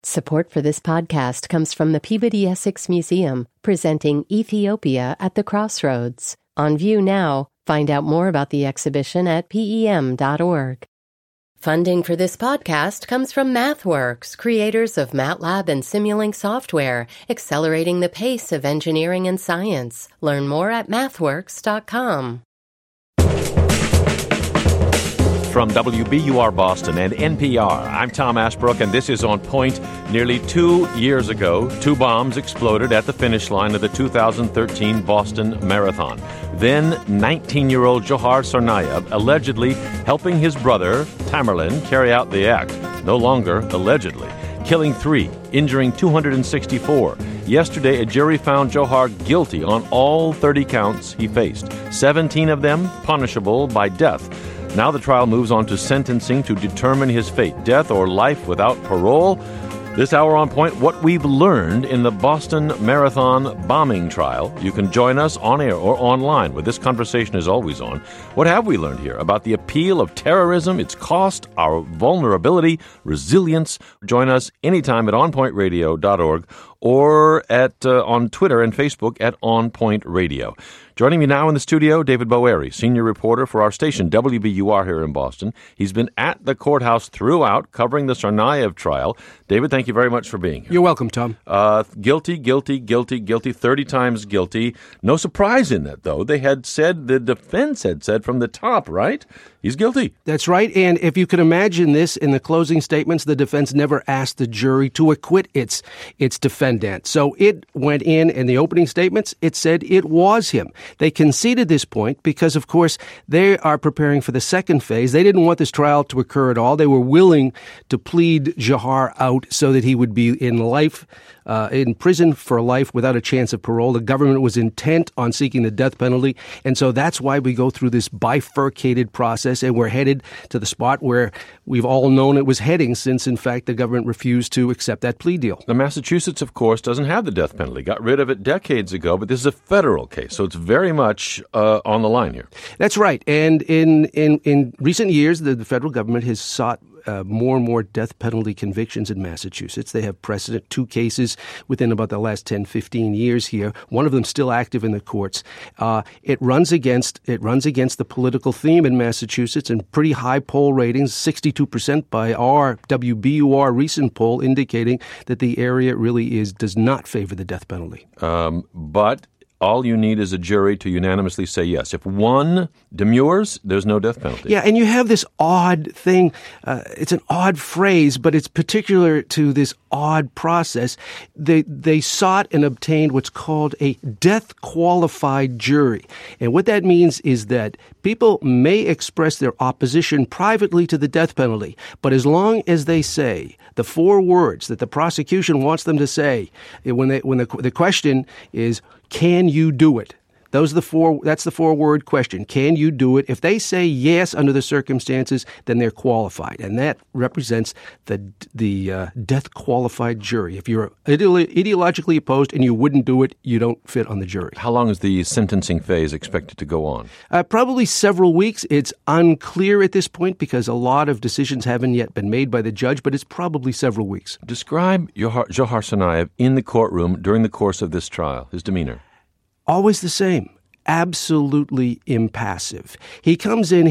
Support for this podcast comes from the Peabody Essex Museum, presenting Ethiopia at the Crossroads. On view now. Find out more about the exhibition at pem.org. Funding for this podcast comes from MathWorks, creators of MATLAB and Simulink software, accelerating the pace of engineering and science. Learn more at mathworks.com. From WBUR Boston and NPR, I'm Tom Ashbrook, and this is On Point. Nearly 2 years ago, 2 bombs exploded at the finish line of the 2013 Boston Marathon. Then, 19-year-old Johar Tsarnaev allegedly helping his brother, Tamerlan, carry out the act. No longer allegedly. Killing 3, injuring 264. Yesterday, a jury found Johar guilty on all 30 counts he faced, 17 of them punishable by death. Now the trial moves on to sentencing to determine his fate, death or life without parole. This hour on Point, what we've learned in the Boston Marathon bombing trial. You can join us on air or online, where this conversation is always on. What have we learned here about the appeal of terrorism, its cost, our vulnerability, resilience? Join us anytime at onpointradio.org or on Twitter and Facebook at On Point Radio. Joining me now in the studio, David Boeri, senior reporter for our station, WBUR, here in Boston. He's been at the courthouse throughout, covering the Tsarnaev trial. David, thank you very much for being here. You're welcome, Tom. Guilty, 30 times guilty. No surprise in that, though. The defense had said from the top, right? He's guilty. That's right. And if you can imagine this, in the closing statements, the defense never asked the jury to acquit its defendant. So it went in the opening statements, it said it was him. They conceded this point because, of course, they are preparing for the second phase. They didn't want this trial to occur at all. They were willing to plead Johar out so that he would be in prison for life without a chance of parole. The government was intent on seeking the death penalty. And so that's why we go through this bifurcated process, and we're headed to the spot where we've all known it was heading since, in fact, the government refused to accept that plea deal. Now, Massachusetts, of course, doesn't have the death penalty. Got rid of it decades ago, but this is a federal case, so it's very much on the line here. That's right. And in recent years, the federal government has sought more and more death penalty convictions in Massachusetts. They have precedent, 2 cases within about the last 10, 15 years here. One of them still active in the courts. It runs against the political theme in Massachusetts, and pretty high poll ratings, 62% by our WBUR recent poll, indicating that the area really does not favor the death penalty. But all you need is a jury to unanimously say yes. If one demurs, there's no death penalty. Yeah, and you have this odd thing. It's an odd phrase, but it's particular to this odd process. They sought and obtained what's called a death-qualified jury. And what that means is that people may express their opposition privately to the death penalty, but as long as they say the 4 words that the prosecution wants them to say, when the question is, can you do it? That's the 4-word question. Can you do it? If they say yes under the circumstances, then they're qualified. And that represents the death-qualified jury. If you're ideologically opposed and you wouldn't do it, you don't fit on the jury. How long is the sentencing phase expected to go on? Probably several weeks. It's unclear at this point because a lot of decisions haven't yet been made by the judge, but it's probably several weeks. Describe Johar Tsarnaev in the courtroom during the course of this trial, his demeanor. Always the same. Absolutely impassive. He comes in,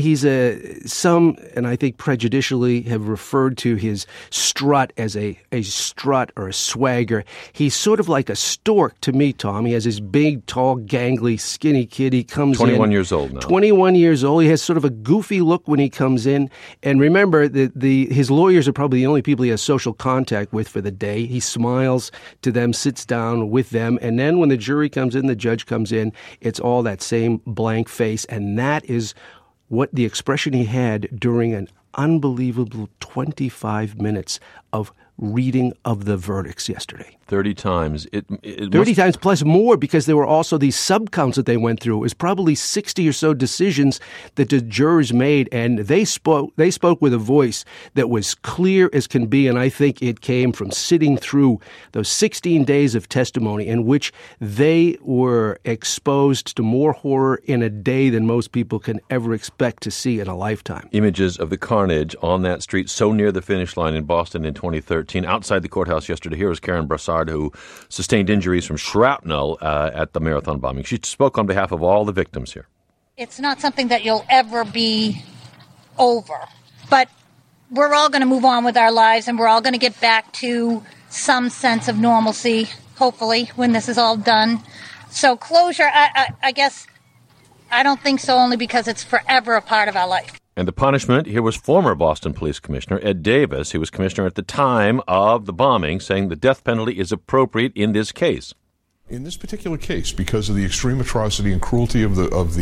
some, and I think prejudicially, have referred to his strut as a strut or a swagger. He's sort of like a stork to me, Tom. He has this big, tall, gangly, skinny kid. He comes 21 years old now. 21 years old. He has sort of a goofy look when he comes in. And remember, his lawyers are probably the only people he has social contact with for the day. He smiles to them, sits down with them, and then when the jury comes in, the judge comes in, it's all that same blank face, and that is what the expression he had during an unbelievable 25 minutes of reading of the verdicts yesterday. 30 times. 30 times plus more, because there were also these subcounts that they went through. It was probably 60 or so decisions that the jurors made, and they spoke with a voice that was clear as can be, and I think it came from sitting through those 16 days of testimony in which they were exposed to more horror in a day than most people can ever expect to see in a lifetime. Images of the carnage on that street so near the finish line in Boston in 2013. 2013 outside the courthouse yesterday. Here is Karen Brassard, who sustained injuries from shrapnel at the Marathon bombing. She spoke on behalf of all the victims here. It's not something that you'll ever be over, but we're all going to move on with our lives, and we're all going to get back to some sense of normalcy, hopefully, when this is all done. So closure, I guess, I don't think so, only because it's forever a part of our life. And the punishment here was former Boston Police Commissioner Ed Davis. He was commissioner at the time of the bombing, saying the death penalty is appropriate in this case. In this particular case, because of the extreme atrocity and cruelty of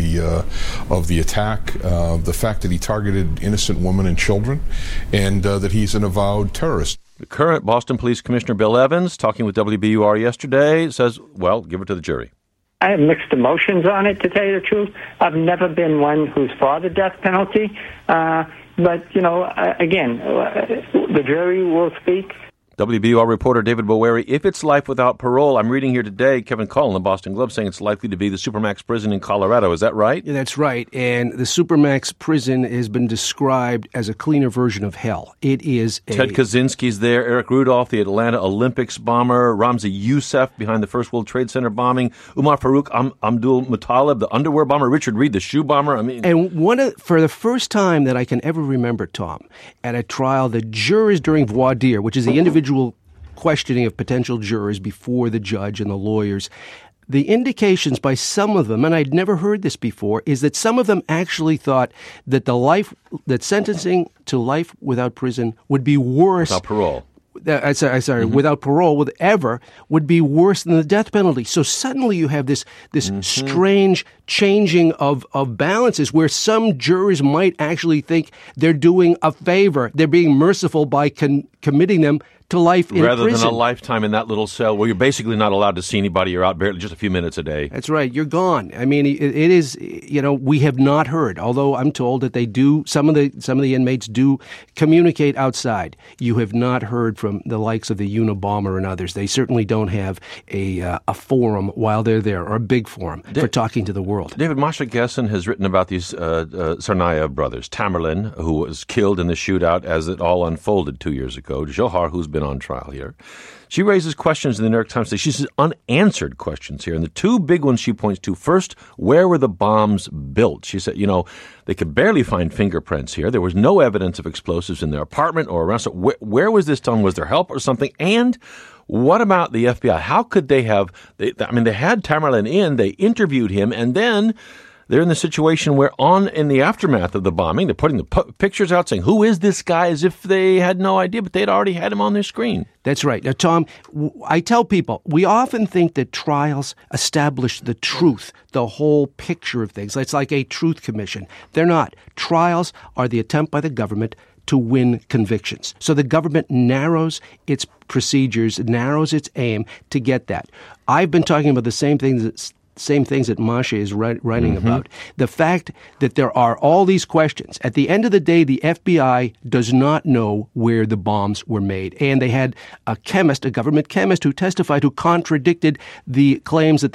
the attack, the fact that he targeted innocent women and children, and that he's an avowed terrorist. The current Boston Police Commissioner Bill Evans, talking with WBUR yesterday, says, well, give it to the jury. I have mixed emotions on it, to tell you the truth. I've never been one who's for the death penalty. But, again, the jury will speak. WBUR reporter David Bowery, if it's life without parole, I'm reading here today, Kevin Cullen, the Boston Globe, saying it's likely to be the Supermax prison in Colorado. Is that right? Yeah, that's right. And the Supermax prison has been described as a cleaner version of hell. It is Ted Kaczynski's there, Eric Rudolph, the Atlanta Olympics bomber, Ramzi Youssef behind the First World Trade Center bombing, Umar Farouk Abdul Muttalib, the underwear bomber, Richard Reed, the shoe bomber. And for the first time that I can ever remember, Tom, at a trial, the jurors during voir dire, which is the individual questioning of potential jurors before the judge and the lawyers, the indications by some of them, and I'd never heard this before, is that some of them actually thought that that sentencing to life without prison would be worse. Without parole. Without parole, would be worse than the death penalty. So suddenly you have this strange changing of balances where some jurors might actually think they're doing a favor. They're being merciful by committing them to life in rather prison. Than a lifetime in that little cell where you're basically not allowed to see anybody. You're out barely just a few minutes a day. That's right. You're gone. I mean, it is, we have not heard, although I'm told that they do, some of the inmates do communicate outside. You have not heard from the likes of the Unabomber and others. They certainly don't have a forum while they're there, or a big forum for talking to the world. David, Masha Gessen has written about these Tsarnaev brothers. Tamerlan, who was killed in the shootout as it all unfolded 2 years ago. Johar, who's been on trial here. She raises questions in the New York Times today. She says unanswered questions here. And the two big ones she points to, first, where were the bombs built? She said, they could barely find fingerprints here. There was no evidence of explosives in their apartment or around. So where was this done? Was there help or something? And what about the FBI? How could they have, they had Tamerlan in, they interviewed him, and then they're in the situation where in the aftermath of the bombing, they're putting the pictures out saying, who is this guy, as if they had no idea, but they'd already had him on their screen. That's right. Now, Tom, I tell people, we often think that trials establish the truth, the whole picture of things. It's like a truth commission. They're not. Trials are the attempt by the government to win convictions. So the government narrows its procedures, narrows its aim to get that. I've been talking about the same things that Masha is writing about. The fact that there are all these questions. At the end of the day, the FBI does not know where the bombs were made. And they had a government chemist, who testified, who contradicted the claims that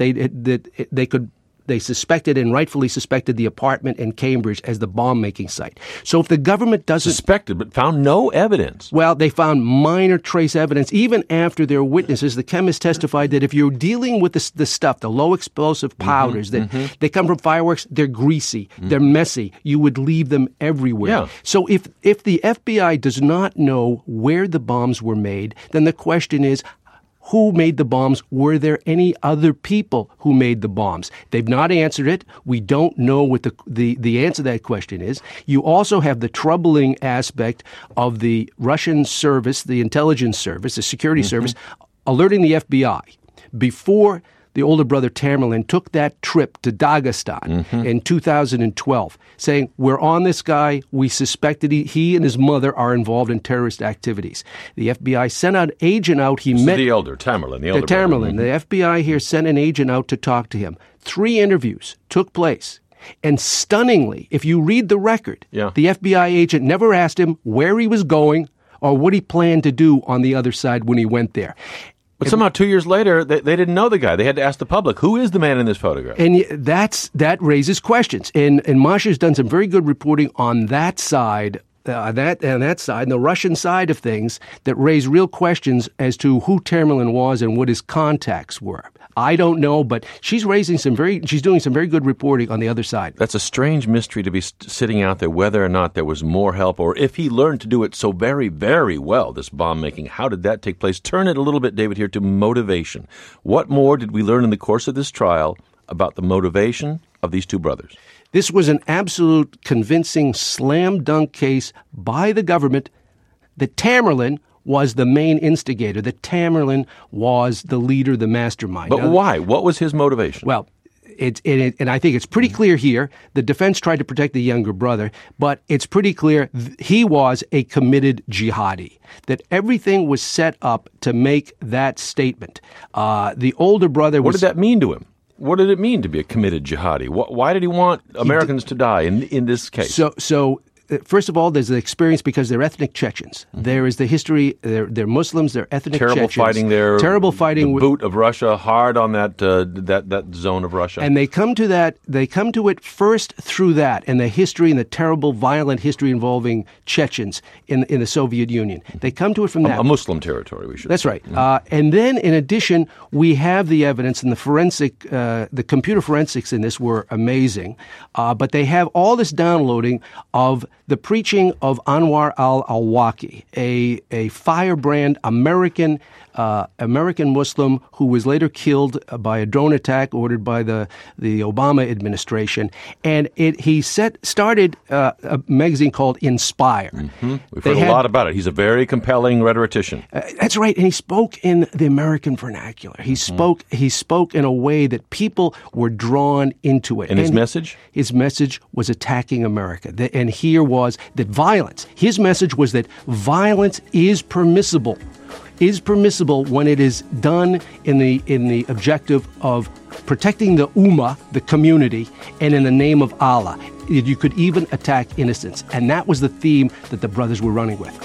they suspected and rightfully suspected the apartment in Cambridge as the bomb-making site. So if the government doesn't... Suspected, but found no evidence. Well, they found minor trace evidence. Even after their witnesses, the chemist testified that if you're dealing with the stuff, the low-explosive powders, they come from fireworks, they're greasy, they're messy. You would leave them everywhere. Yeah. So if the FBI does not know where the bombs were made, then the question is, who made the bombs? Were there any other people who made the bombs? They've not answered it. We don't know what the answer to that question is. You also have the troubling aspect of the Russian service, the intelligence service, the security service, alerting the FBI before the older brother Tamerlan took that trip to Dagestan in 2012, saying, we're on this guy. We suspect that he and his mother are involved in terrorist activities. The FBI sent an agent out. The elder, Tamerlan. The elder Tamerlan. The FBI here sent an agent out to talk to him. 3 interviews took place. And stunningly, if you read the record, the FBI agent never asked him where he was going or what he planned to do on the other side when he went there. But somehow 2 years later, they didn't know the guy. They had to ask the public, who is the man in this photograph? And that raises questions. And Masha's done some very good reporting on that side that side, and the Russian side of things, that raise real questions as to who Tamerlan was and what his contacts were. I don't know, but she's doing some very good reporting on the other side. That's a strange mystery to be sitting out there, whether or not there was more help, or if he learned to do it so very, very well, this bomb making. How did that take place? Turn it a little bit, David, here to motivation. What more did we learn in the course of this trial about the motivation of these two brothers? This was an absolute convincing slam dunk case by the government that Tamerlan was the main instigator, that Tamerlan was the leader, the mastermind. But why? What was his motivation? Well, and I think it's pretty clear here. The defense tried to protect the younger brother, but it's pretty clear he was a committed jihadi, that everything was set up to make that statement. The older brother was... What did that mean to him? What did it mean to be a committed jihadi? Why did he want Americans to die in this case? So first of all, there's the experience because they're ethnic Chechens. Mm-hmm. There is the history. They're Muslims. They're ethnic Chechens. Terrible fighting. The boot of Russia, hard on that zone of Russia. And they come to that. They come to it first through that and the history and the terrible, violent history involving Chechens in the Soviet Union. They come to it from that. A Muslim territory, we should. That's say. right. Mm-hmm. And then, in addition, we have the evidence and the computer forensics in this were amazing. But they have all this downloading of the preaching of Anwar al-Awlaki, a firebrand American Muslim who was later killed by a drone attack ordered by the Obama administration. And he started a magazine called Inspire. Mm-hmm. We've heard a lot about it. He's a very compelling rhetorician. That's right. And he spoke in the American vernacular. He spoke in a way that people were drawn into it. And his message? His message was attacking America. And here was that violence. His message was that violence is permissible when it is done in the objective of protecting the ummah, the community, and in the name of Allah. You could even attack innocents. And that was the theme that the brothers were running with.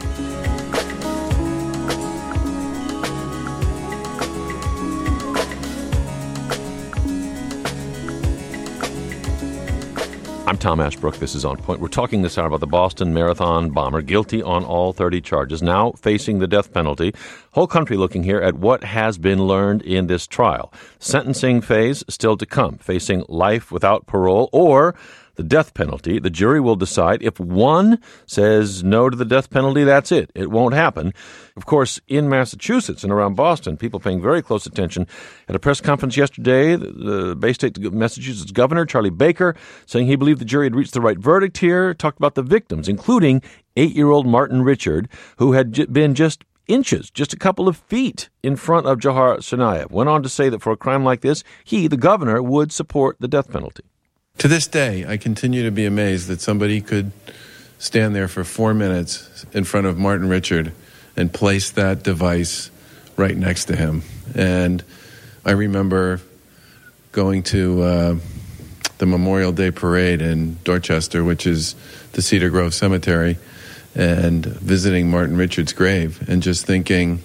I'm Tom Ashbrook. This is On Point. We're talking this hour about the Boston Marathon bomber, guilty on all 30 charges, now facing the death penalty. Whole country looking here at what has been learned in this trial. Sentencing phase still to come, facing life without parole or the death penalty. The jury will decide. If one says no to the death penalty, that's it. It won't happen. Of course, in Massachusetts and around Boston, people paying very close attention. At a press conference yesterday, the Bay State Massachusetts Governor, Charlie Baker, saying he believed the jury had reached the right verdict here, talked about the victims, including 8-year-old Martin Richard, who had been just inches, just a couple of feet in front of Jahar Tsarnaev. Went on to say that for a crime like this, he, the governor, would support the death penalty. To this day, I continue to be amazed that somebody could stand there for 4 minutes in front of Martin Richard and place that device right next to him. And I remember going to the Memorial Day Parade in Dorchester, which is the Cedar Grove Cemetery, and visiting Martin Richard's grave and just thinking,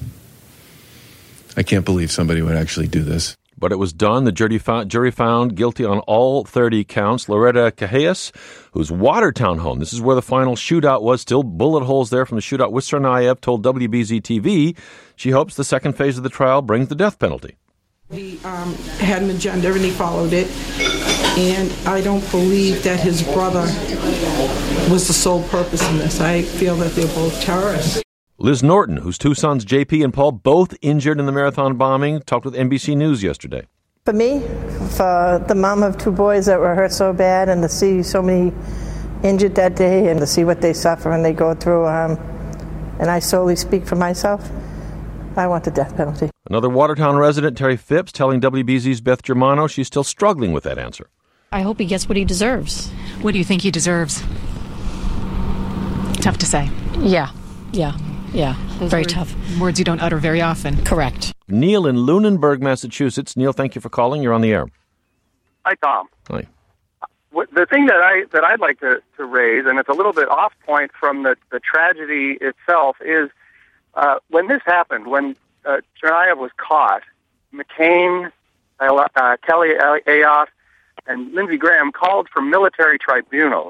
I can't believe somebody would actually do this. But it was done. The jury found guilty on all 30 counts. Loretta Casillas, whose Watertown home, this is where the final shootout was, still bullet holes there from the shootout with Tsarnaev, told WBZ-TV she hopes the second phase of the trial brings the death penalty. He had an agenda and he followed it. And I don't believe that his brother was the sole purpose in this. I feel that they're both terrorists. Liz Norton, whose two sons, JP and Paul, both injured in the marathon bombing, talked with NBC News yesterday. For me, for the mom of two boys that were hurt so bad and to see so many injured that day and to see what they suffer and they go through, and I solely speak for myself, I want the death penalty. Another Watertown resident, Terry Phipps, telling WBZ's Beth Germano she's still struggling with that answer. I hope he gets what he deserves. What do you think he deserves? Tough to say. Yeah. Those very tough. Words you don't utter very often. Correct. Neil in Lunenburg, Massachusetts. Neil, thank you for calling. You're on the air. Hi, Tom. Hi. The thing that I'd like to raise, and it's a little bit off point from the tragedy itself, is when this happened, when Tsarnaev was caught, McCain, Kelly Ayotte, and Lindsey Graham called for military tribunals.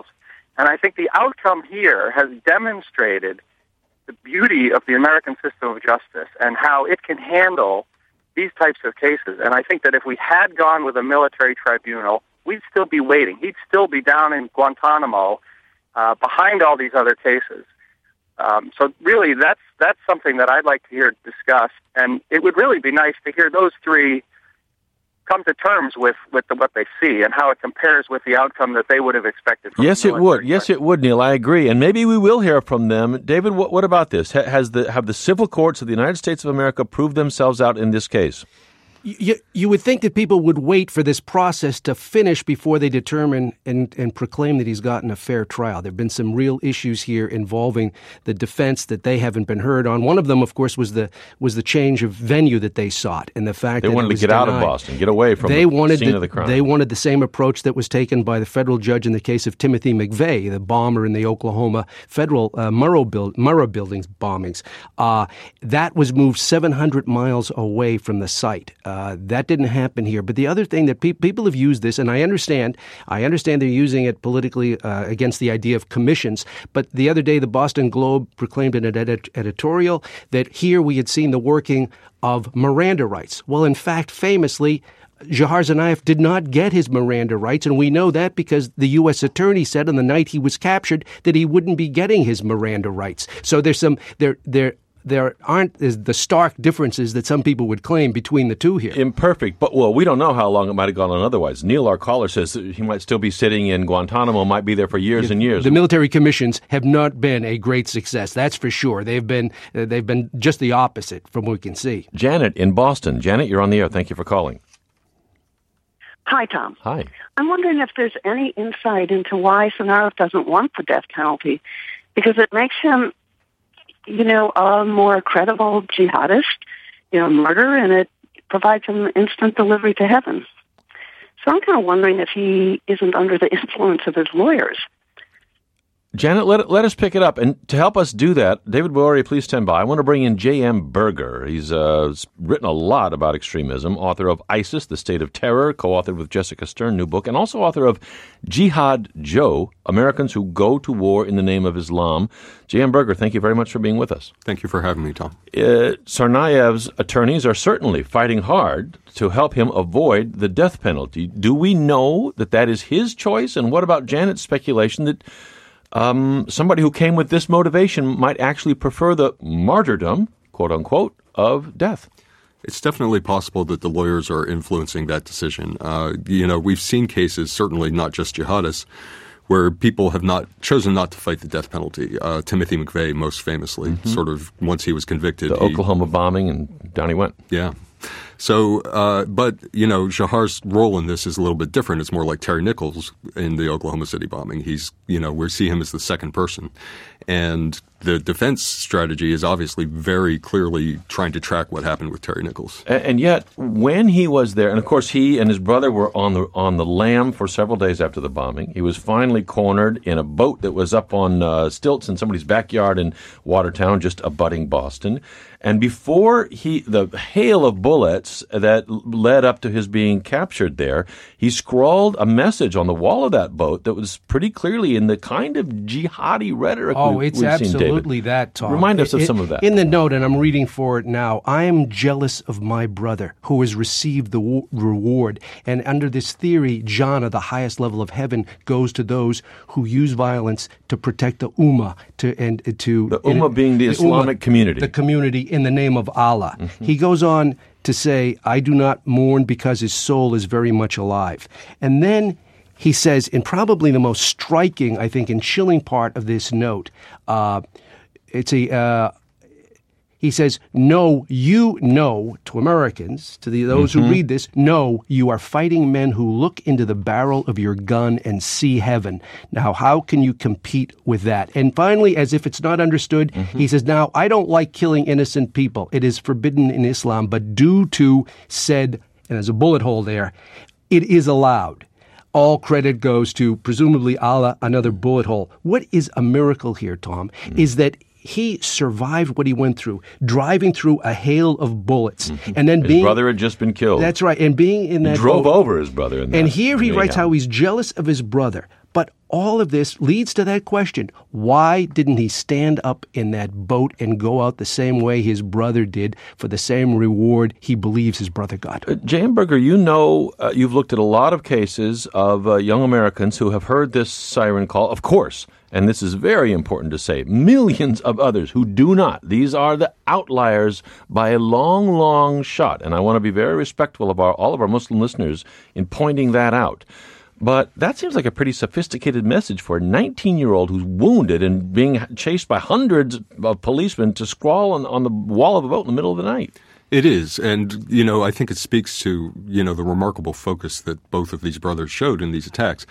And I think the outcome here has demonstrated the beauty of the American system of justice and how it can handle these types of cases. And I think that if we had gone with a military tribunal, we'd still be waiting. He'd still be down in Guantanamo behind all these other cases. So really, that's something that I'd like to hear discussed. And it would really be nice to hear those three come to terms with what they see and how it compares with the outcome that they would have expected from Yes, it would. Yes, it would, Neil. I agree. And maybe we will hear from them. David, what about this? Have the civil courts of the United States of America proved themselves out in this case? You would think that people would wait for this process to finish before they determine and proclaim that he's gotten a fair trial. There have been some real issues here involving the defense that they haven't been heard on. One of them, of course, was the change of venue that they sought and the fact they that wanted to get out of Boston, get away from the scene of the crime. They wanted the same approach that was taken by the federal judge in the case of Timothy McVeigh, the bomber in the Oklahoma federal Murrah buildings bombings. That was moved 700 miles away from the site. That didn't happen here. But the other thing that people have used this, and I understand they're using it politically against the idea of commissions. But the other day, the Boston Globe proclaimed in an editorial that here we had seen the working of Miranda rights. Well, in fact, famously, Jahar Tsarnaev did not get his Miranda rights, and we know that because the U.S. attorney said on the night he was captured that he wouldn't be getting his Miranda rights. So there aren't the stark differences that some people would claim between the two here. Imperfect, but we don't know how long it might have gone on otherwise. Neil, our caller, says that he might still be sitting in Guantanamo, might be there for years and years. The military commissions have not been a great success, that's for sure. They've been just the opposite from what we can see. Janet in Boston. Janet, you're on the air. Thank you for calling. Hi, Tom. Hi. I'm wondering if there's any insight into why Tsarnaev doesn't want the death penalty, because it makes him a more credible jihadist, martyr, and it provides him instant delivery to heaven. So I'm kind of wondering if he isn't under the influence of his lawyers. Janet, let us pick it up. And to help us do that, David Bowery, please stand by. I want to bring in J.M. Berger. He's written a lot about extremism, author of ISIS, The State of Terror, co-authored with Jessica Stern, new book, and also author of Jihad Joe, Americans Who Go to War in the Name of Islam. J.M. Berger, thank you very much for being with us. Thank you for having me, Tom. Tsarnaev's attorneys are certainly fighting hard to help him avoid the death penalty. Do we know that is his choice? And what about Janet's speculation that somebody who came with this motivation might actually prefer the martyrdom, quote unquote, of death? It's definitely possible that the lawyers are influencing that decision. We've seen cases, certainly not just jihadists, where people have chosen not to fight the death penalty. Timothy McVeigh, most famously, sort of once he was convicted. The Oklahoma bombing, and down he went. Yeah. So, but, Jahar's role in this is a little bit different. It's more like Terry Nichols in the Oklahoma City bombing. He's, we see him as the second person. And the defense strategy is obviously very clearly trying to track what happened with Terry Nichols. And yet, when he was there, and of course he and his brother were on the lam for several days after the bombing, he was finally cornered in a boat that was up on stilts in somebody's backyard in Watertown, just abutting Boston. And before the hail of bullets that led up to his being captured there, he scrawled a message on the wall of that boat that was pretty clearly in the kind of jihadi rhetoric we've seen, David. Absolutely that, Tom. Remind us of some of that. In the note, and I'm reading for it now, I am jealous of my brother who has received the reward. And under this theory, jhana, the highest level of heaven, goes to those who use violence to protect the ummah. The ummah being the Islamic community. The community in the name of Allah. Mm-hmm. He goes on to say, I do not mourn because his soul is very much alive. And then he says, in probably the most striking, I think, and chilling part of this note, he says, no, to Americans, to those who read this, no, you are fighting men who look into the barrel of your gun and see heaven. Now, how can you compete with that? And finally, as if it's not understood, he says, now, I don't like killing innocent people. It is forbidden in Islam, but due to said, and there's a bullet hole there, it is allowed. All credit goes to, presumably, Allah, another bullet hole. What is a miracle here, Tom, is that he survived what he went through, driving through a hail of bullets. And then his brother had just been killed. That's right. And being in that drove boat, over his brother. And here he writes how he's jealous of his brother. But all of this leads to that question. Why didn't he stand up in that boat and go out the same way his brother did for the same reward he believes his brother got? Jay Amberger, you've looked at a lot of cases of young Americans who have heard this siren call, of course, and this is very important to say, millions of others who do not. These are the outliers by a long, long shot, and I want to be very respectful of all of our Muslim listeners in pointing that out. But that seems like a pretty sophisticated message for a 19-year-old who's wounded and being chased by hundreds of policemen to scrawl on the wall of a boat in the middle of the night. It is. And, I think it speaks to, the remarkable focus that both of these brothers showed in these attacks.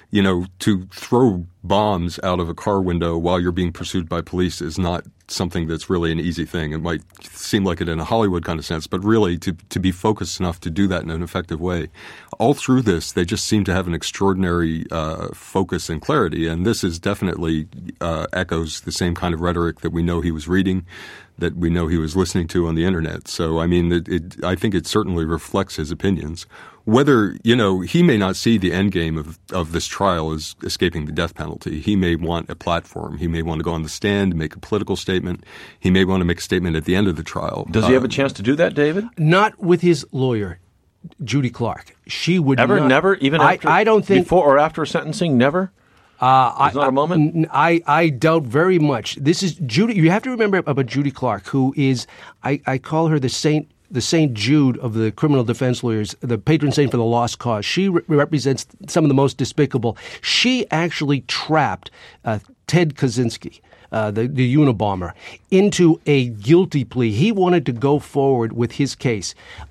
To throw bombs out of a car window while you're being pursued by police is not something that's really an easy thing. It might seem like it in a Hollywood kind of sense, but really to be focused enough to do that in an effective way. All through this, they just seem to have an extraordinary focus and clarity. And this is definitely echoes the same kind of rhetoric that we know he was reading, that we know he was listening to on the internet. So, I think it certainly reflects his opinions. Whether, he may not see the end game of this trial as escaping the death penalty. He may want a platform. He may want to go on the stand, make a political statement. He may want to make a statement at the end of the trial. Does he have a chance to do that, David? Not with his lawyer, Judy Clark. She would never, even after, I don't think, before or after sentencing, never? There's not a moment? I doubt very much. This is Judy. You have to remember about Judy Clark, who is, I call her the Saint Jude of the criminal defense lawyers, the patron saint for the lost cause. She represents some of the most despicable. She actually trapped Ted Kaczynski, the Unabomber, into a guilty plea. He wanted to go forward with his case,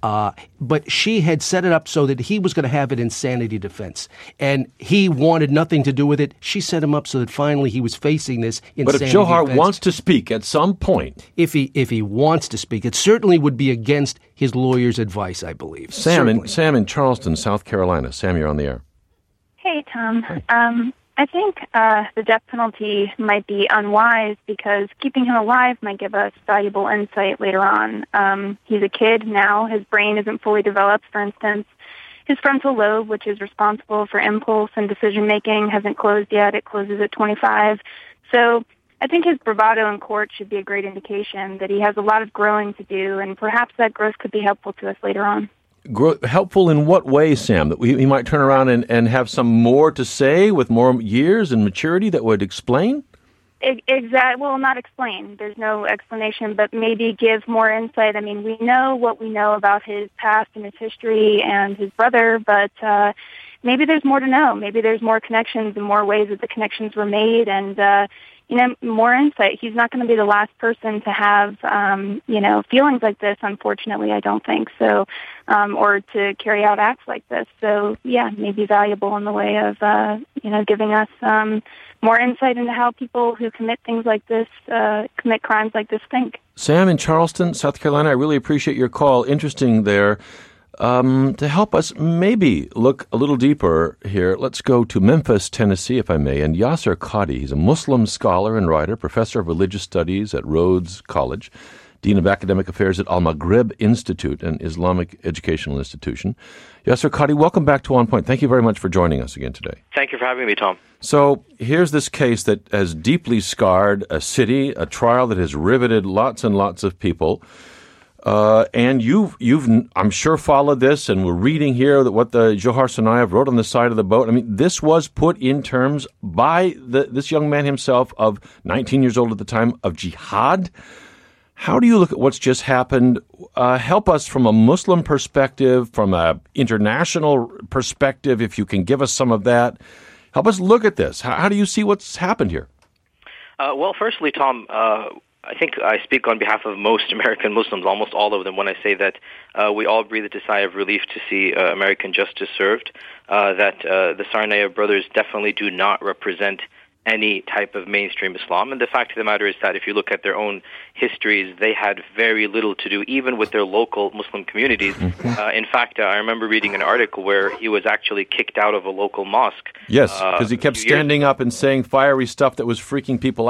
but she had set it up so that he was going to have an insanity defense, and he wanted nothing to do with it. She set him up so that finally he was facing this insanity defense. But if Johar wants to speak at some point, if he wants to speak, it certainly would be against his lawyer's advice, I believe. Sam in Charleston, South Carolina. Sam, you're on the air. Hey, Tom. I think the death penalty might be unwise because keeping him alive might give us valuable insight later on. He's a kid now. His brain isn't fully developed, for instance. His frontal lobe, which is responsible for impulse and decision-making, hasn't closed yet. It closes at 25. So I think his bravado in court should be a great indication that he has a lot of growing to do, and perhaps that growth could be helpful to us later on. Helpful in what way, Sam? That he might turn around and have some more to say with more years and maturity that would explain? Exactly. Well, not explain. There's no explanation, but maybe give more insight. I mean, we know what we know about his past and his history and his brother, but maybe there's more to know. Maybe there's more connections and more ways that the connections were made, and more insight. He's not going to be the last person to have, feelings like this, unfortunately, I don't think so, or to carry out acts like this. So, yeah, maybe valuable in the way of, giving us more insight into how people who commit things like this, commit crimes like this think. Sam in Charleston, South Carolina, I really appreciate your call. Interesting there. To help us maybe look a little deeper here, let's go to Memphis, Tennessee, if I may. And Yasser Qadhi, he's a Muslim scholar and writer, professor of religious studies at Rhodes College, dean of academic affairs at Al-Maghrib Institute, an Islamic educational institution. Yasser Qadhi, welcome back to On Point. Thank you very much for joining us again today. Thank you for having me, Tom. So here's this case that has deeply scarred a city, a trial that has riveted lots and lots of people. And you've, I'm sure, followed this, and we're reading here that what the Johar Tsarnaev wrote on the side of the boat. I mean, this was put in terms by this young man himself, of 19 years old at the time, of jihad. How do you look at what's just happened? Help us from a Muslim perspective, from an international perspective, if you can give us some of that. Help us look at this. How do you see what's happened here? Well, firstly, Tom, I think I speak on behalf of most American Muslims, almost all of them, when I say that we all breathe a sigh of relief to see American justice served, that the Tsarnaev brothers definitely do not represent any type of mainstream Islam. And the fact of the matter is that if you look at their own histories, they had very little to do, even with their local Muslim communities. In fact, I remember reading an article where he was actually kicked out of a local mosque. Yes, because he kept standing up and saying fiery stuff that was freaking people out.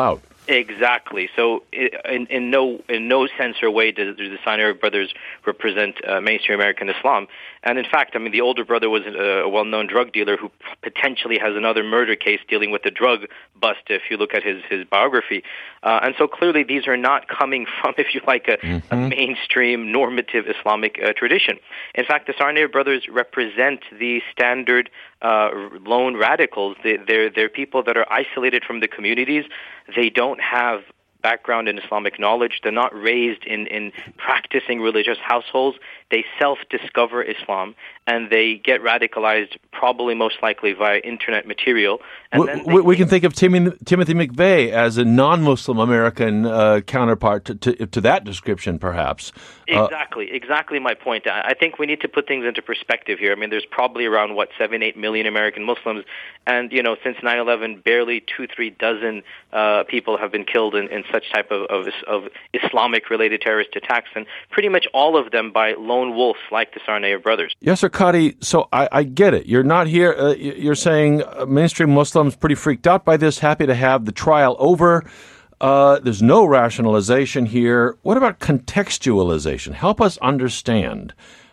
Exactly. So, in no sense or way do the Tsarnaev brothers represent mainstream American Islam. And in fact, I mean, the older brother was a well-known drug dealer who potentially has another murder case dealing with the drug bust. If you look at his biography, and so clearly these are not coming from, if you like, a mainstream normative Islamic tradition. In fact, the Tsarnaev brothers represent the standard lone radicals. They're people that are isolated from the communities. They don't have background in Islamic knowledge. They're not raised in practicing religious households. They self-discover Islam, and they get radicalized probably most likely via internet material. And then we can think of Timothy McVeigh as a non-Muslim American counterpart to that description, perhaps. Exactly my point. I think we need to put things into perspective here. I mean, there's probably around, 7-8 million American Muslims, and, since 9/11, barely 2-3 dozen people have been killed in such type of Islamic-related terrorist attacks, and pretty much all of them by lone wolves like the Tsarnaev brothers. Yasser Qadhi, so I get it. You're not here, you're saying mainstream Muslims pretty freaked out by this, happy to have the trial over. There's no rationalization here. What about contextualization? Help us understand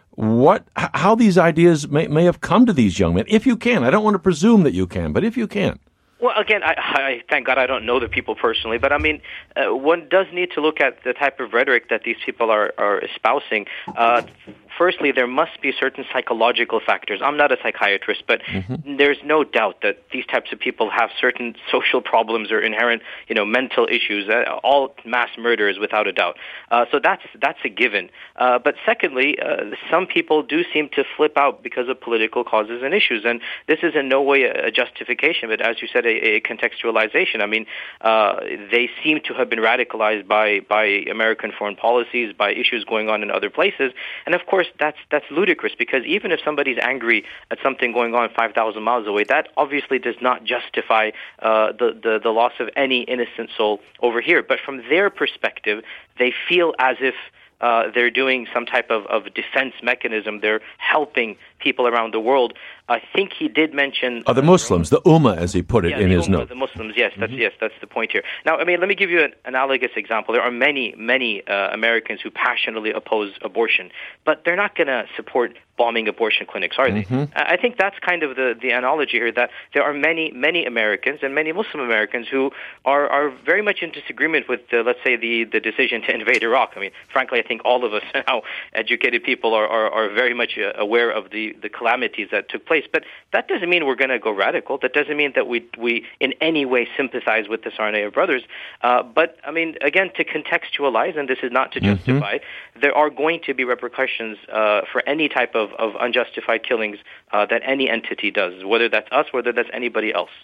how these ideas may have come to these young men, if you can. I don't want to presume that you can, but if you can. Well, again, I thank God I don't know the people personally, but I mean, one does need to look at the type of rhetoric that these people are espousing. Firstly, there must be certain psychological factors. I'm not a psychiatrist, but there's no doubt that these types of people have certain social problems or inherent, mental issues. All mass murderers, without a doubt. So that's a given. But secondly, some people do seem to flip out because of political causes and issues, and this is in no way a justification, but as you said, a contextualization. I mean, they seem to have been radicalized by American foreign policies, by issues going on in other places, and of course, that's ludicrous, because even if somebody's angry at something going on 5,000 miles away, that obviously does not justify the loss of any innocent soul over here. But from their perspective, they feel as if they're doing some type of defense mechanism. They're helping people around the world. I think he did mention the Muslims, the Ummah, as he put it in his note. The Muslims, yes, that's the point here. Now, I mean, let me give you an analogous example. There are many Americans who passionately oppose abortion, but they're not going to support bombing abortion clinics, are they? I think that's kind of the analogy here, that there are many Americans and many Muslim Americans who are very much in disagreement with, let's say, the decision to invade Iraq. I mean, frankly, I think all of us now, educated people, are very much aware of the calamities that took place. But that doesn't mean we're going to go radical. That doesn't mean that we in any way sympathize with the Tsarnaev brothers. But, I mean, again, to contextualize, and this is not to justify, there are going to be repercussions for any type of unjustified killings that any entity does, whether that's us, whether that's anybody else.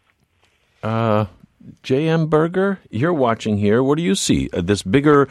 J.M. Berger, you're watching here. What do you see? This bigger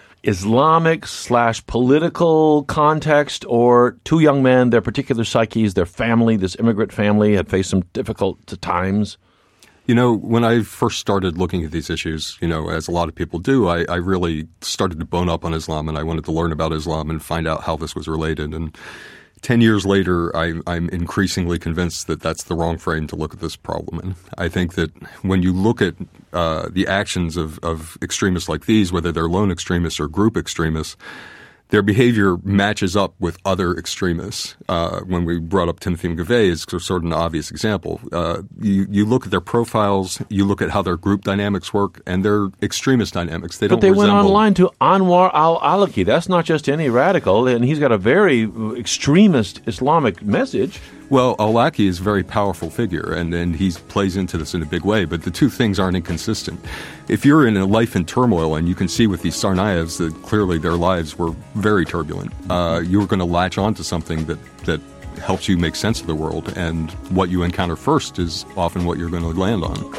Islamic/political context, or two young men, their particular psyches, their family, this immigrant family had faced some difficult times? When I first started looking at these issues, as a lot of people do, I really started to bone up on Islam, and I wanted to learn about Islam and find out how this was related. And 10 years later, I'm increasingly convinced that that's the wrong frame to look at this problem in. I think that when you look at the actions of extremists like these, whether they're lone extremists or group extremists, their behavior matches up with other extremists. When we brought up Timothy McVeigh as sort of an obvious example, you look at their profiles, you look at how their group dynamics work, and their extremist dynamics. But they went online to Anwar al-Awlaki. That's not just any radical, and he's got a very extremist Islamic message. Well, al-Awlaki is a very powerful figure, and he plays into this in a big way, but the two things aren't inconsistent. If you're in a life in turmoil, and you can see with these Tsarnaevs that clearly their lives were very turbulent, you're going to latch on to something that helps you make sense of the world, and what you encounter first is often what you're going to land on.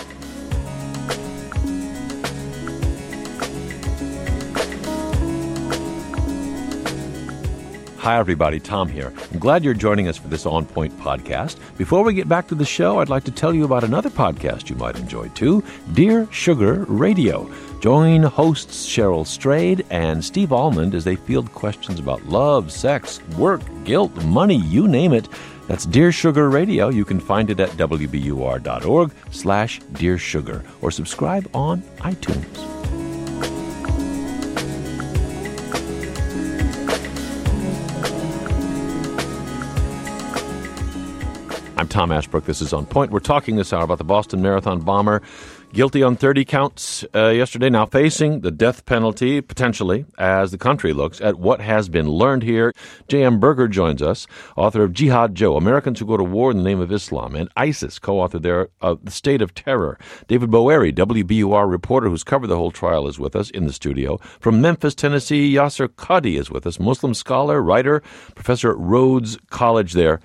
Hi, everybody. Tom here. I'm glad you're joining us for this On Point podcast. Before we get back to the show, I'd like to tell you about another podcast you might enjoy, too, Dear Sugar Radio. Join hosts Cheryl Strayed and Steve Almond as they field questions about love, sex, work, guilt, money, you name it. That's Dear Sugar Radio. You can find it at wbur.org/Dear Sugar or subscribe on iTunes. I'm Tom Ashbrook. This is On Point. We're talking this hour about the Boston Marathon bomber, guilty on 30 counts yesterday, now facing the death penalty, potentially, as the country looks at what has been learned here. J.M. Berger joins us, author of Jihad Joe, Americans Who Go to War in the Name of Islam, and ISIS, co-author there of The State of Terror. David Boeri, WBUR reporter who's covered the whole trial, is with us in the studio. From Memphis, Tennessee, Yasser Qadhi is with us, Muslim scholar, writer, professor at Rhodes College there.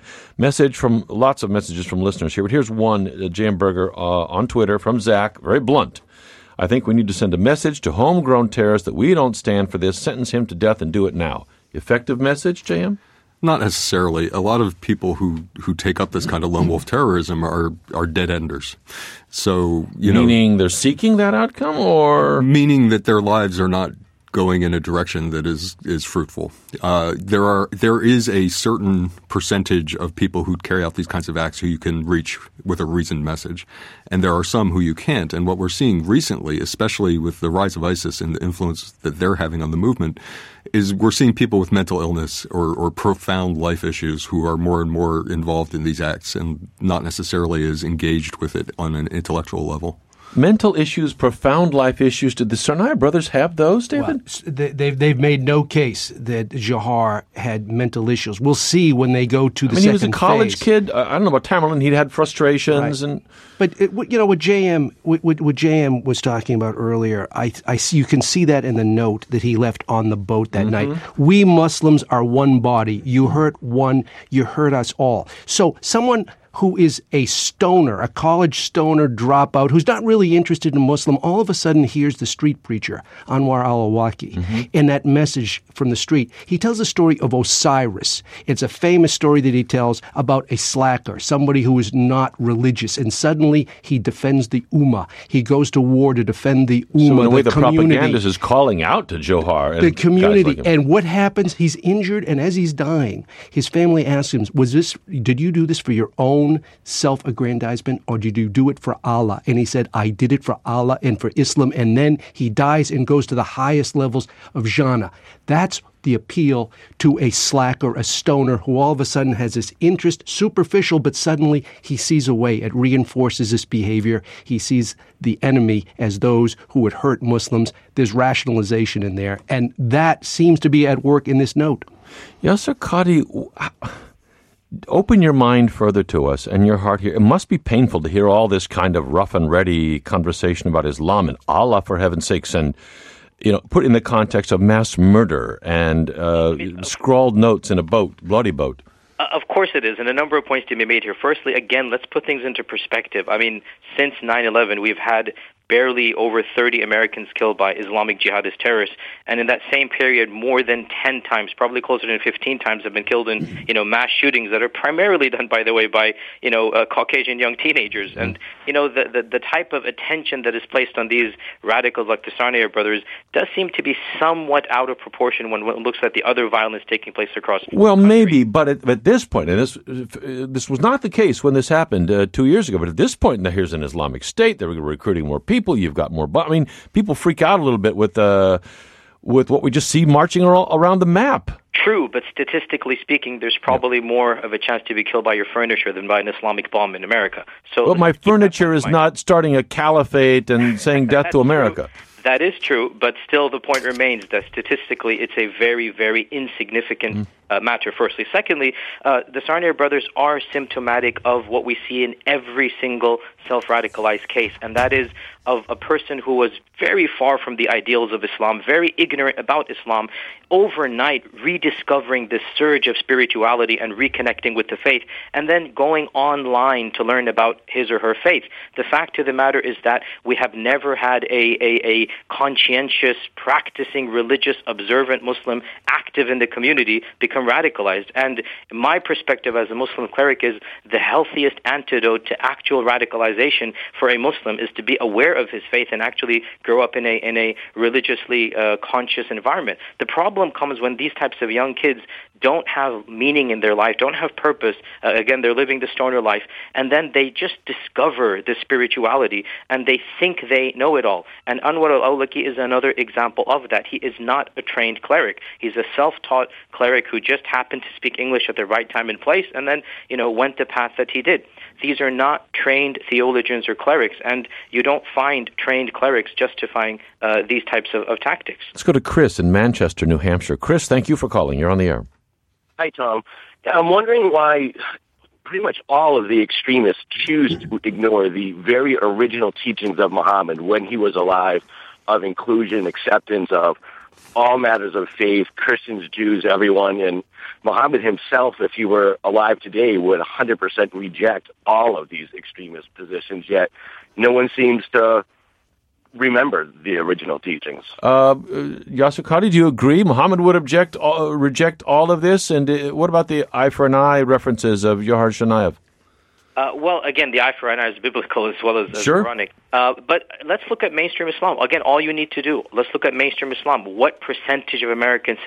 Lots of messages from listeners here, but here's one, J.M. Berger on Twitter from Zach, very blunt. I think we need to send a message to homegrown terrorists that we don't stand for this, sentence him to death and do it now. Effective message, J.M.? Not necessarily. A lot of people who take up this kind of lone wolf terrorism are dead enders. So, meaning they're seeking that outcome, or meaning that their lives are not going in a direction that is fruitful. There is a certain percentage of people who carry out these kinds of acts who you can reach with a reasoned message, and there are some who you can't. And what we're seeing recently, especially with the rise of ISIS and the influence that they're having on the movement, is we're seeing people with mental illness or profound life issues who are more and more involved in these acts and not necessarily as engaged with it on an intellectual level. Mental issues, profound life issues. Did the Tsarnaev brothers have those, David? Well, they've made no case that Jahar had mental issues. We'll see when they go to the second phase. He was a college kid. I don't know about Tamerlan. He'd had frustrations. Right. But what JM was talking about earlier, I see, you can see that in the note that he left on the boat that night. We Muslims are one body. You hurt one, you hurt us all. So someone who is a stoner, a college stoner dropout, who's not really interested in Muslim, all of a sudden hears the street preacher, Anwar al-Awlaki, in that message from the street. He tells the story of Osiris. It's a famous story that he tells about a slacker, somebody who is not religious, and suddenly he defends the Ummah. He goes to war to defend the Ummah, so in a way, the community. propagandist is calling out to Johar. The community. Like and what happens? He's injured, and as he's dying, his family asks him, did you do this for your own self-aggrandizement, or did you do it for Allah? And he said, I did it for Allah and for Islam. And then he dies and goes to the highest levels of jhana. That's the appeal to a slacker, a stoner, who all of a sudden has this interest, superficial, but suddenly he sees a way. It reinforces this behavior. He sees the enemy as those who would hurt Muslims. There's rationalization in there. And that seems to be at work in this note. Yasser Qadhi, open your mind further to us and your heart here. It must be painful to hear all this kind of rough and ready conversation about Islam and Allah, for heaven's sakes, and put in the context of mass murder and scrawled notes in a boat, bloody boat. Of course it is, and a number of points to be made here. Firstly, again, let's put things into perspective. I mean, since 9/11, we've had barely over 30 Americans killed by Islamic jihadist terrorists. And in that same period, more than 10 times, probably closer to 15 times, have been killed in, mass shootings that are primarily done, by the way, by, Caucasian young teenagers. And, the type of attention that is placed on these radicals like the Tsarnaev brothers does seem to be somewhat out of proportion when one looks at the other violence taking place across the country. Maybe, but at this point, and this was not the case when this happened 2 years ago, but at this point, now here's an Islamic State. They're recruiting more people. You've got more. People freak out a little bit with what we just see marching around the map. True, but statistically speaking, there's probably more of a chance to be killed by your furniture than by an Islamic bomb in America. So, my furniture is not starting a caliphate and saying death to America. True. That is true, but still the point remains that statistically it's a very, very insignificant matter, firstly. Secondly, the Tsarnaev brothers are symptomatic of what we see in every single self-radicalized case, and that is of a person who was very far from the ideals of Islam, very ignorant about Islam, overnight rediscovering this surge of spirituality and reconnecting with the faith, and then going online to learn about his or her faith. The fact of the matter is that we have never had a conscientious, practicing, religious, observant Muslim active in the community become radicalized. And my perspective as a Muslim cleric is the healthiest antidote to actual radicalization for a Muslim is to be aware of his faith and actually grow up in a religiously conscious environment. The problem comes when these types of young kids don't have meaning in their life, don't have purpose. Again, they're living the stoner life, and then they just discover the spirituality, and they think they know it all. And Anwar al-Awlaki is another example of that. He is not a trained cleric. He's a self-taught cleric who just happened to speak English at the right time and place, and then, went the path that he did. These are not trained theologians or clerics, and you don't find trained clerics justifying these types of tactics. Let's go to Chris in Manchester, New Hampshire. Chris, thank you for calling. You're on the air. Hi, Tom. I'm wondering why pretty much all of the extremists choose to ignore the very original teachings of Muhammad when he was alive, of inclusion, acceptance of all matters of faith, Christians, Jews, everyone. And Muhammad himself, if he were alive today, would 100% reject all of these extremist positions, yet no one seems to remember the original teachings. Yasir Qadhi, do you agree? Muhammad would reject all of this? And what about the eye for an eye references of Johar Tsarnaev? Well, again, the eye for an eye is biblical as well as Sure. Quranic. But let's look at mainstream Islam. Again, all you need to do, let's look at mainstream Islam. What percentage of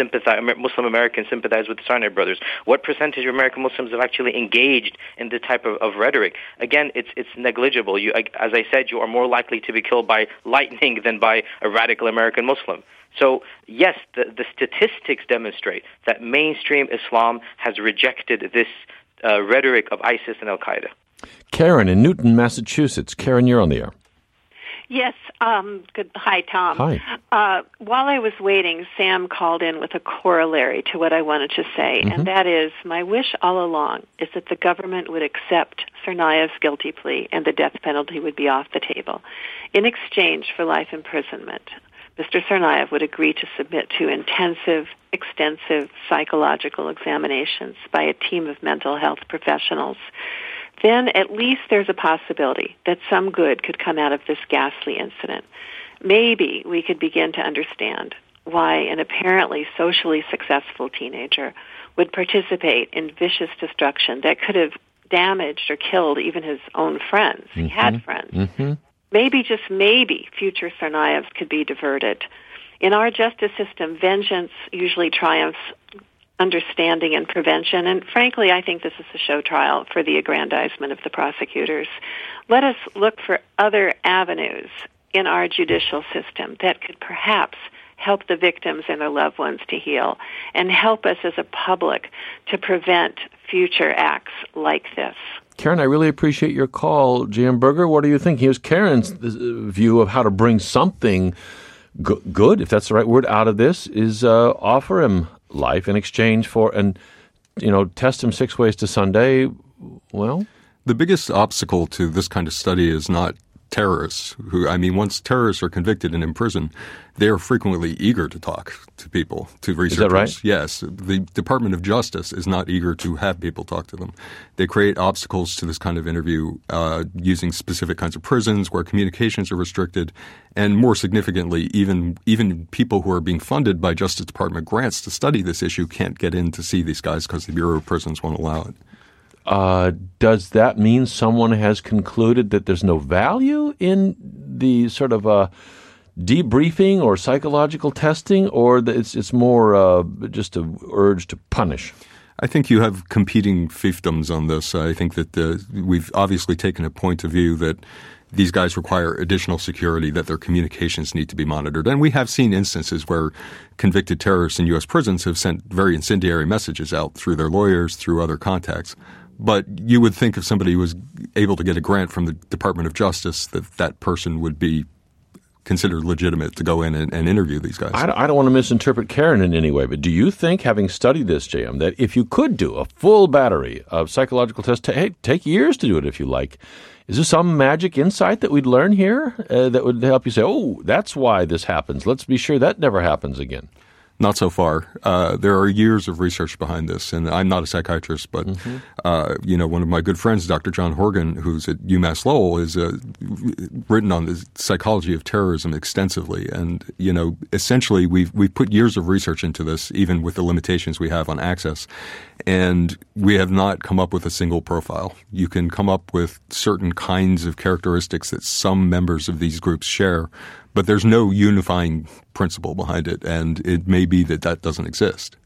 Muslim Americans sympathize with the Tsarnaev brothers? What percentage of American Muslims have actually engaged in this type of rhetoric? Again, it's negligible. As I said, you are more likely to be killed by lightning than by a radical American Muslim. So, yes, the statistics demonstrate that mainstream Islam has rejected this rhetoric of ISIS and Al-Qaeda. Karen in Newton, Massachusetts. Karen, you're on the air. Yes. Good. Hi, Tom. Hi. While I was waiting, Sam called in with a corollary to what I wanted to say, and that is, my wish all along is that the government would accept Tsarnaev's guilty plea and the death penalty would be off the table. In exchange for life imprisonment, Mr. Tsarnaev would agree to submit to intensive, extensive psychological examinations by a team of mental health professionals. Then at least there's a possibility that some good could come out of this ghastly incident. Maybe we could begin to understand why an apparently socially successful teenager would participate in vicious destruction that could have damaged or killed even his own friends. He had friends. Maybe, just maybe, future Tsarnaevs could be diverted. In our justice system, vengeance usually triumphs understanding and prevention, and frankly, I think this is a show trial for the aggrandizement of the prosecutors. Let us look for other avenues in our judicial system that could perhaps help the victims and their loved ones to heal, and help us as a public to prevent future acts like this. Karen, I really appreciate your call. J.M. Berger, what do you think? Here's Karen's view of how to bring something good, if that's the right word, out of this, is offer him life in exchange for, and, test him 6 ways to Sunday. Well, the biggest obstacle to this kind of study is not terrorists once terrorists are convicted and in prison, they are frequently eager to talk to people, to researchers. Is that right? Yes. The Department of Justice is not eager to have people talk to them. They create obstacles to this kind of interview using specific kinds of prisons where communications are restricted. And more significantly, even people who are being funded by Justice Department grants to study this issue can't get in to see these guys because the Bureau of Prisons won't allow it. Does that mean someone has concluded that there's no value in the sort of debriefing or psychological testing, or that it's more just an urge to punish? I think you have competing fiefdoms on this. I think that we've obviously taken a point of view that these guys require additional security, that their communications need to be monitored. And we have seen instances where convicted terrorists in U.S. prisons have sent very incendiary messages out through their lawyers, through other contacts. But you would think if somebody was able to get a grant from the Department of Justice that person would be considered legitimate to go in and interview these guys. I don't want to misinterpret Karen in any way, but do you think, having studied this, JM, that if you could do a full battery of psychological tests, take years to do it if you like, is there some magic insight that we'd learn here that would help you say, oh, that's why this happens. Let's be sure that never happens again? Not so far. There are years of research behind this, and I'm not a psychiatrist, but one of my good friends, Dr. John Horgan, who's at UMass Lowell, is written on the psychology of terrorism extensively. And essentially, we've put years of research into this, even with the limitations we have on access, and we have not come up with a single profile. You can come up with certain kinds of characteristics that some members of these groups share, but there's no unifying principle behind it, and it may be that doesn't exist.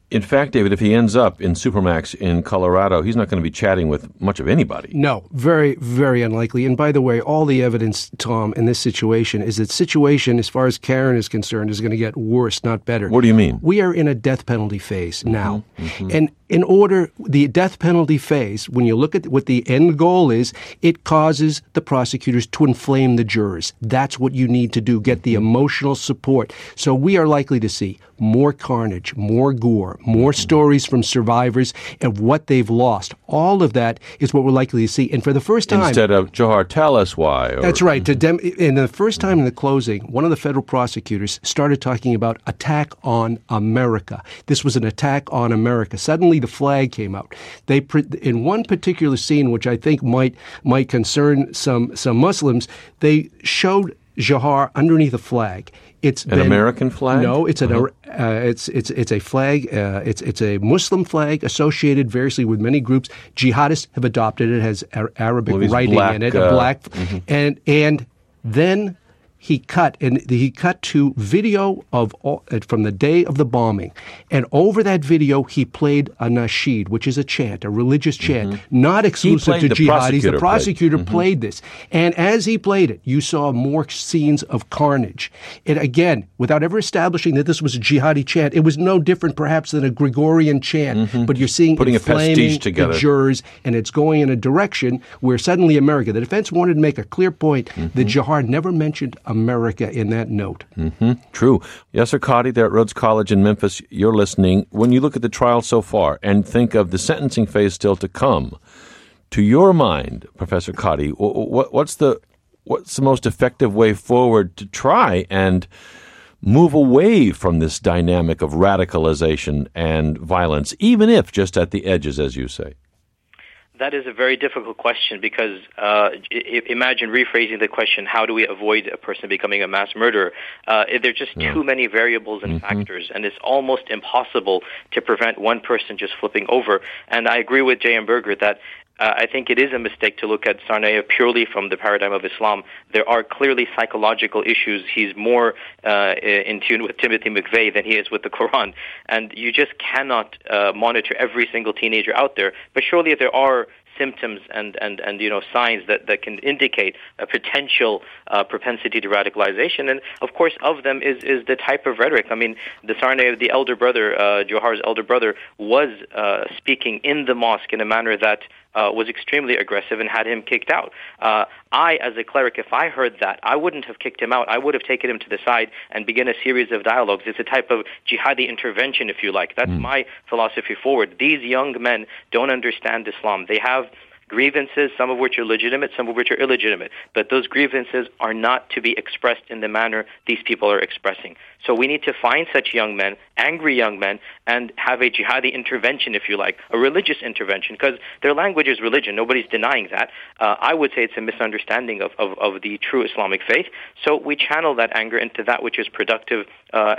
In fact, David, if he ends up in Supermax in Colorado, he's not going to be chatting with much of anybody. No, very, very unlikely. And by the way, all the evidence, Tom, in this situation is that situation, as far as Karen is concerned, is going to get worse, not better. What do you mean? We are in a death penalty phase now. And in order, the death penalty phase, when you look at what the end goal is, it causes the prosecutors to inflame the jurors. That's what you need to do, get the emotional support. So we are likely to see more carnage, more gore, more stories from survivors of what they've lost. All of that is what we're likely to see. And for the first time... Instead of, Johar, tell us why. That's right. In the first time in the closing, one of the federal prosecutors started talking about attack on America. This was an attack on America. Suddenly the flag came out. In one particular scene, which I think might concern some Muslims, they showed Johar underneath a flag. It's an American flag? No, it's it's a flag. It's a Muslim flag associated variously with many groups. Jihadists have adopted it. It has Arabic writing in it, a black, and then he cut to video from the day of the bombing, and over that video he played a nasheed, which is a chant, a religious chant, not exclusive to jihadis. The prosecutor played this, and as he played it, you saw more scenes of carnage. And again, without ever establishing that this was a jihadi chant, it was no different perhaps than a Gregorian chant, but you're seeing putting inflaming together the jurors, and it's going in a direction where suddenly America. The defense wanted to make a clear point that Johar never mentioned America in that note. True. Yasser Qadhi there at Rhodes College in Memphis, you're listening. When you look at the trial so far and think of the sentencing phase still to come, to your mind, Professor Qadhi, what's the most effective way forward to try and move away from this dynamic of radicalization and violence, even if just at the edges, as you say? That is a very difficult question because imagine rephrasing the question, how do we avoid a person becoming a mass murderer? There are just too many variables and factors, and it's almost impossible to prevent one person just flipping over. And I agree with J.M. Berger that I think it is a mistake to look at Tsarnaev purely from the paradigm of Islam. There are clearly psychological issues. He's more in tune with Timothy McVeigh than he is with the Quran. And you just cannot monitor every single teenager out there. But surely there are symptoms and signs that can indicate a potential propensity to radicalization. And of course, of them is the type of rhetoric. I mean, the Tsarnaev, the elder brother, Johar's elder brother, was speaking in the mosque in a manner that was extremely aggressive and had him kicked out. I, as a cleric, if I heard that, I wouldn't have kicked him out. I would have taken him to the side and begun a series of dialogues. It's a type of jihadi intervention, if you like. That's my philosophy forward. These young men don't understand Islam. They have grievances, some of which are legitimate, some of which are illegitimate. But those grievances are not to be expressed in the manner these people are expressing. So we need to find such young men, angry young men, and have a jihadi intervention, if you like, a religious intervention, because their language is religion. Nobody's denying that. I would say it's a misunderstanding of the true Islamic faith. So we channel that anger into that which is productive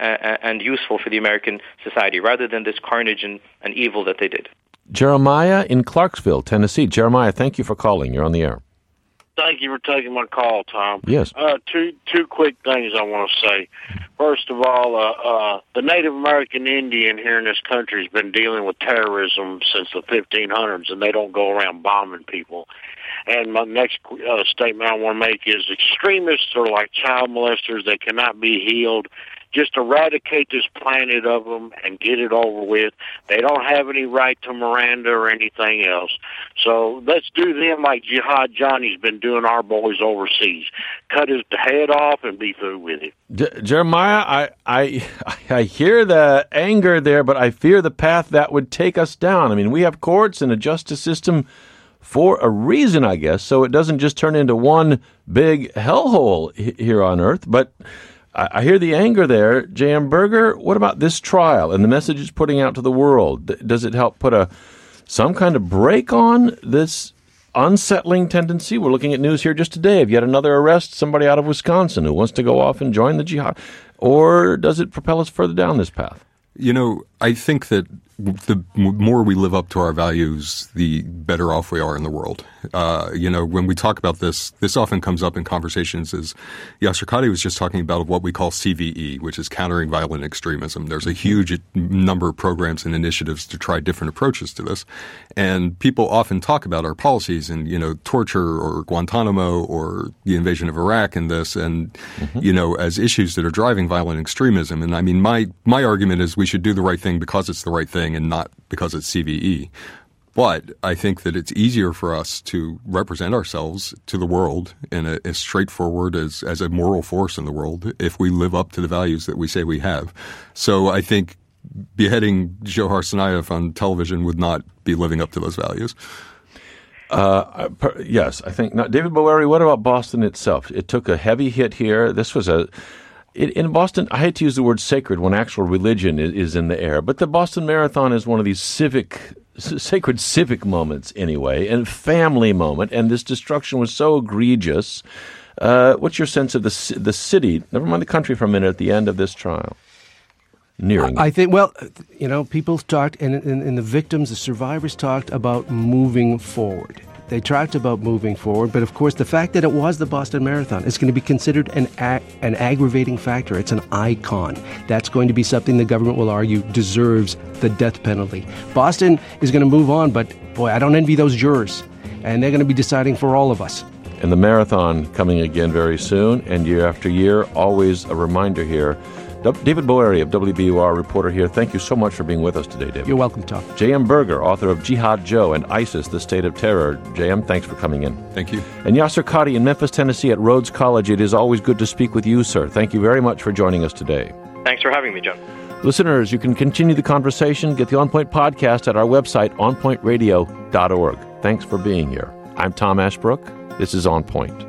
and useful for the American society, rather than this carnage and evil that they did. Jeremiah in Clarksville, Tennessee. Jeremiah, thank you for calling. You're on the air. Thank you for taking my call, Tom. Yes. Two quick things I want to say. First of all, the Native American Indian here in this country has been dealing with terrorism since the 1500s, and they don't go around bombing people. And my next statement I want to make is extremists are like child molesters. They cannot be healed. Just eradicate this planet of them and get it over with. They don't have any right to Miranda or anything else. So let's do them like Jihad Johnny's been doing our boys overseas. Cut his head off and be through with it. Jeremiah, I hear the anger there, but I fear the path that would take us down. I mean, we have courts and a justice system for a reason, I guess, so it doesn't just turn into one big hellhole here on Earth, but I hear the anger there. J.M. Berger, what about this trial and the message it's putting out to the world? Does it help put some kind of break on this unsettling tendency? We're looking at news here just today of yet another arrest, somebody out of Wisconsin who wants to go off and join the jihad. Or does it propel us further down this path? You know, I think that the more we live up to our values, the better off we are in the world. When we talk about this often comes up in conversations as Yasir Qadhi was just talking about what we call CVE, which is countering violent extremism. There's a huge number of programs and initiatives to try different approaches to this. And people often talk about our policies and, torture or Guantanamo or the invasion of Iraq and this and, as issues that are driving violent extremism. And I mean, my argument is we should do the right thing because it's the right thing and not because it's CVE. But I think that it's easier for us to represent ourselves to the world in as straightforward as a moral force in the world if we live up to the values that we say we have. So I think beheading Johar Tsarnaev on television would not be living up to those values. Yes, I think not. David Boeri, what about Boston itself? It took a heavy hit here. This was in Boston, I hate to use the word sacred when actual religion is in the air, but the Boston Marathon is one of these sacred civic moments anyway, and family moment, and this destruction was so egregious. What's your sense of the city, never mind the country for a minute, at the end of this trial? I think, people talked, and the victims, the survivors talked about moving forward. They talked about moving forward, but of course the fact that it was the Boston Marathon is going to be considered an aggravating factor. It's an icon. That's going to be something the government will argue deserves the death penalty. Boston is going to move on, but boy, I don't envy those jurors, and they're going to be deciding for all of us. And the marathon coming again very soon, and year after year, always a reminder here. David Boeri of WBUR, reporter here. Thank you so much for being with us today, David. You're welcome, Tom. J.M. Berger, author of Jihad Joe and ISIS, The State of Terror. J.M., thanks for coming in. Thank you. And Yasir Qadhi in Memphis, Tennessee at Rhodes College. It is always good to speak with you, sir. Thank you very much for joining us today. Thanks for having me, John. Listeners, you can continue the conversation. Get the On Point podcast at our website, onpointradio.org. Thanks for being here. I'm Tom Ashbrook. This is On Point.